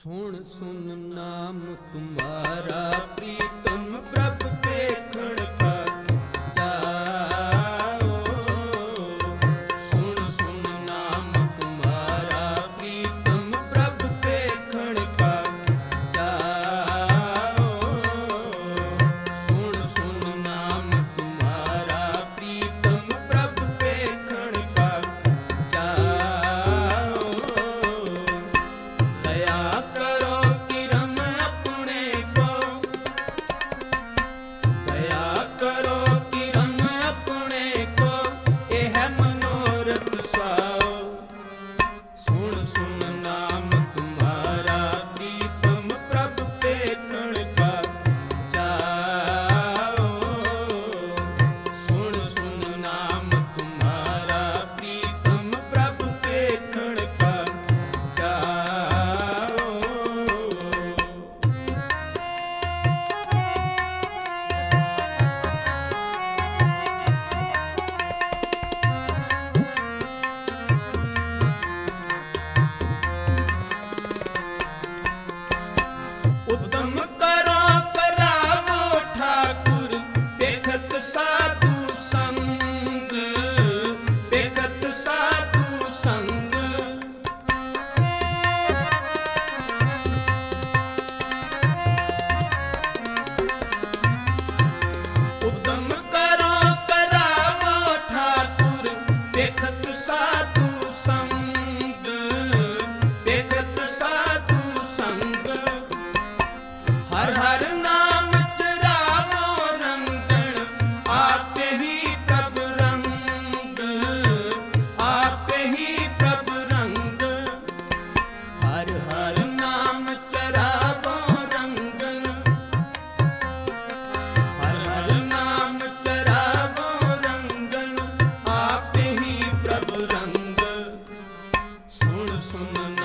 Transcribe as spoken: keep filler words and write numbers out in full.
सुन सुन नाम तुम्हारा प्रीतम प्रभु देखण का जाओ। सुन सुन नाम तुम्हारा प्रीतम प्रभु देखण का जाओ। सुन सुन नाम तुम्हारा प्रीतम प्रभु देखण का जाओ। दया करो किरम अपने को, दया करो किरम अपने को, यह मनोरथ स्वाओ। सुन सुन नाम तुम्हारा प्रीतम प्रभु देखण का जाओ। सुन सुन नाम तुम्हारा प्रीतम प्रभु देखण का जाओ। उद्यम करो करावो ठाकुर, देखत साधु संग, देखत साधु संग। उद्यम करो करावो ठाकुर, देखत साधु संग, देखत साधु संग। हर हर नाम चरावो रंगण, आपे ही प्रभु रंग, आपे ही प्रभु रंग। हर हर नाम चरावो रंगण, हर हर नाम चरावो रंगण, आपे ही प्रभु रंग। सुन सुन